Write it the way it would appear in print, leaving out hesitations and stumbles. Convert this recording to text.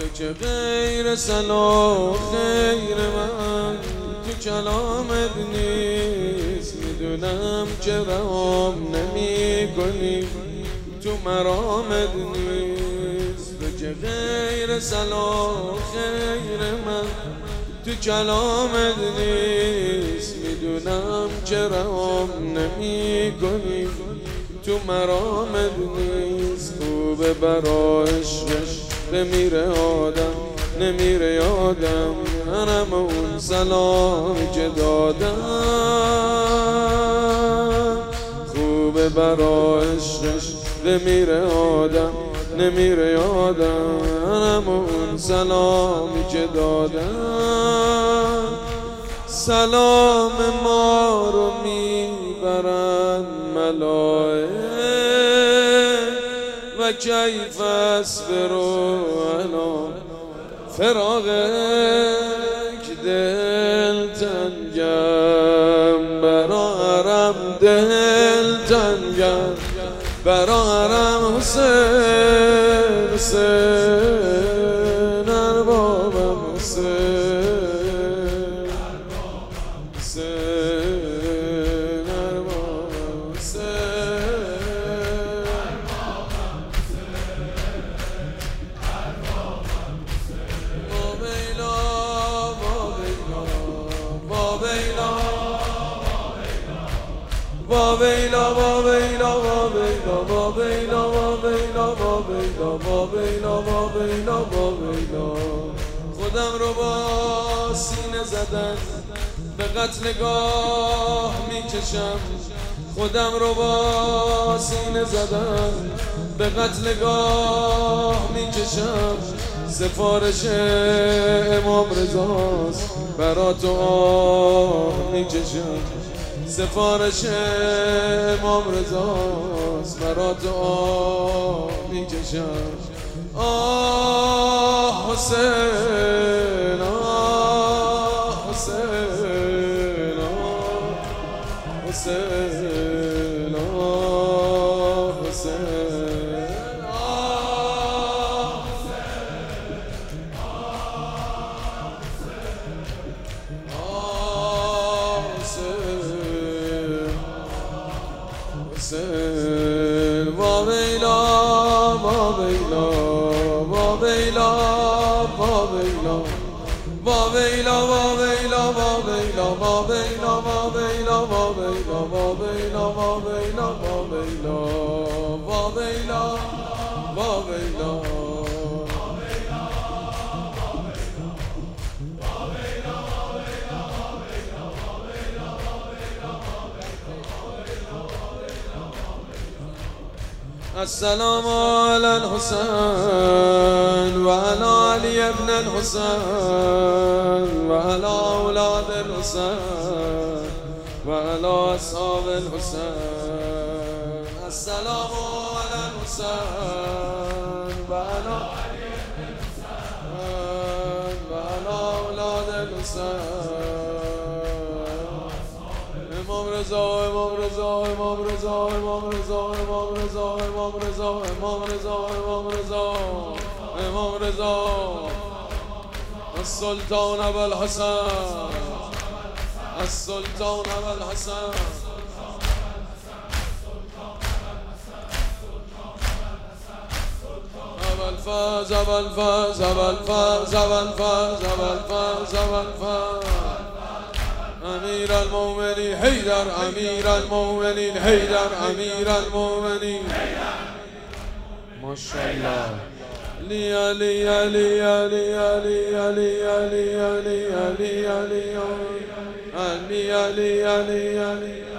که غیر صلاح خیر من تو کلامت نیست. میدونم که رهام نمی کنی تو مرامت نیست. تو که غیر صلاح خیر من تو کلامت نیست. میدونم که رهام نمی کنی تو مرامت نیست. خوبه برایش بمیره آدم نمیره یادم منم اون سلامی که دادم. خوبه برایش بمیره آدم نمیره یادم منم اون سلامی که دادم. سلام ما رو میبرن ملائک و کیف اصبروا علی فراقک. دل تنگم برا حرم دل تنگم برا حرم حسین حسین اربابم حسین حسین اربابم وابیلا وابیلا وابیلا وابیلا وابیلا وابیلا وابیلا وابیلا وابیلا. خودم رو با سینه زدن به قتلگاه میکشم. خودم رو با سینه زدن به قتلگاه میکشم. سفارش امام رضاست برا تو آه میکشم. سفارش امام رضاست برا تو آه میکشم. آه حسین آه حسین آه حسین آه حسین آه حسین وابیلا وابیلا وابیلا وابیلا وابیلا وابیلا وابیلا وابیلا وابیلا وابیلا وابیلا وابیلا وابیلا وابیلا وابیلا. السلام على الحسين وعلى علي بن الحسين وعلى أولاد الحسين وعلى أصحاب الحسين. السلام على الحسين وعلى علي بن الحسين وعلى أولاد الحسين. امام رضا امام رضا امام رضا امام رضا امام رضا امام رضا امام رضا امام رضا امام رضا السلطان ابو الحسن السلطان ابو الحسن ابو الفاز ابو الفاز ابو الفاز ابو الفاز ابو الفاز ابو الفاز. امیر المؤمنین حیدر امیر المؤمنین حیدر امیر المؤمنین ماشاءالله. علی علی علی علی علی علی علی علی علی علی علی علی علی علی